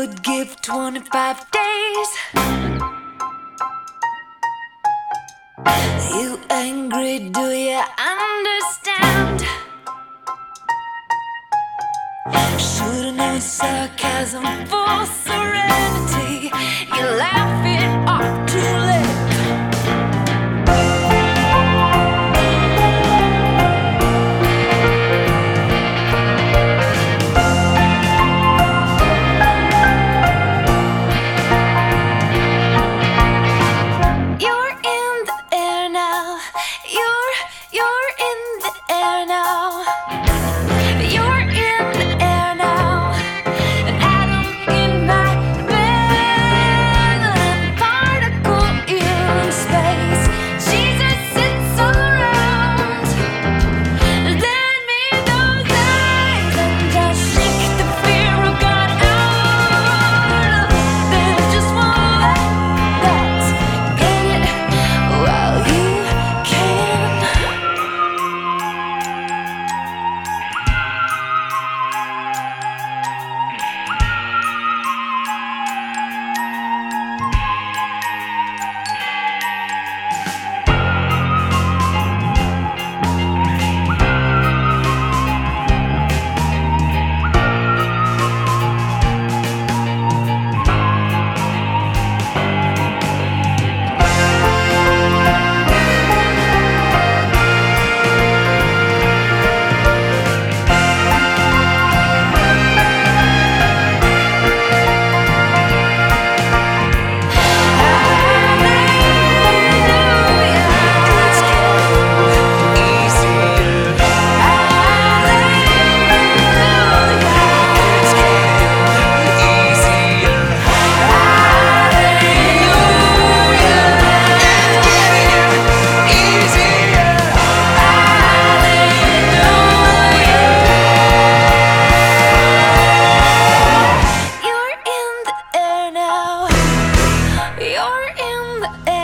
would give 25 days. You angry, do you understand? Should've known sarcasm for serenity. You laugh it off too late. You're in the air now. You're in the air now. You're in the air now. An atom in my bed, a particle in space. Jesus sits around. Lend me those eyes and just shake the fear of God out. There's just one life that's get it while you can. You're in the air now. You're in the air.